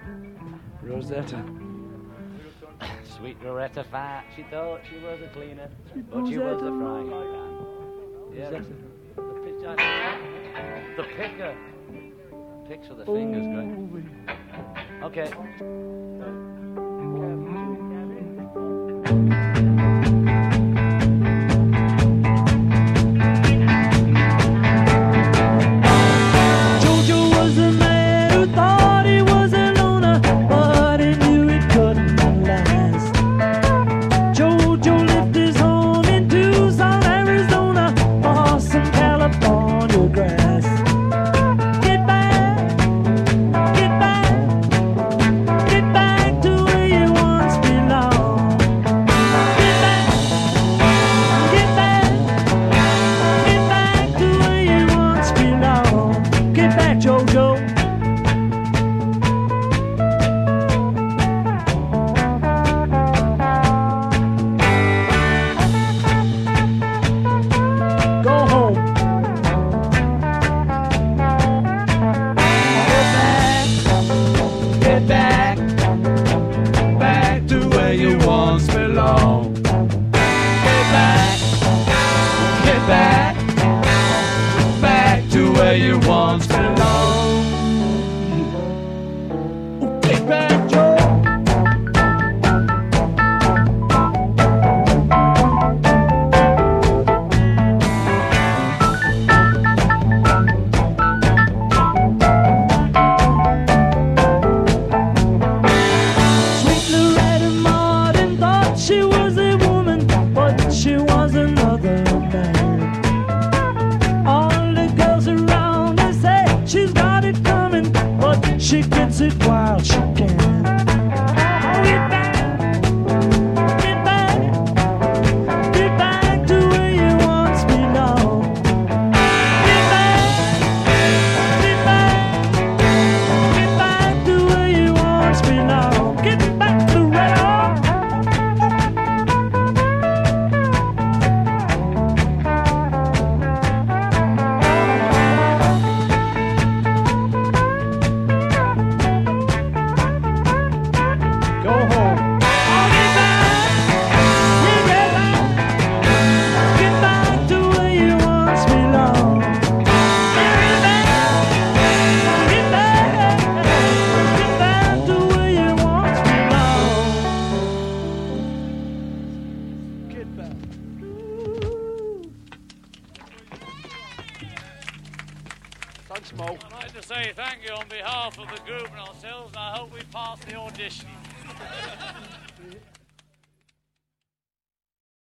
Rosetta. Sweet Loretta Fat, she thought she was a cleaner, but she was a frying pan. Yeah, the picker. Picks with the fingers, great. Okay. You once belonged. Get back, Joe. Sweet Loretta Martin thought she was a woman, but she was another man. She gets it while she can. Get back, get back, get back to where you once belonged. Get back, get back, get back to where you once belonged. Get back to right Thanks, Mo. I'd like to say thank you on behalf of the group and ourselves, and I hope we pass the audition.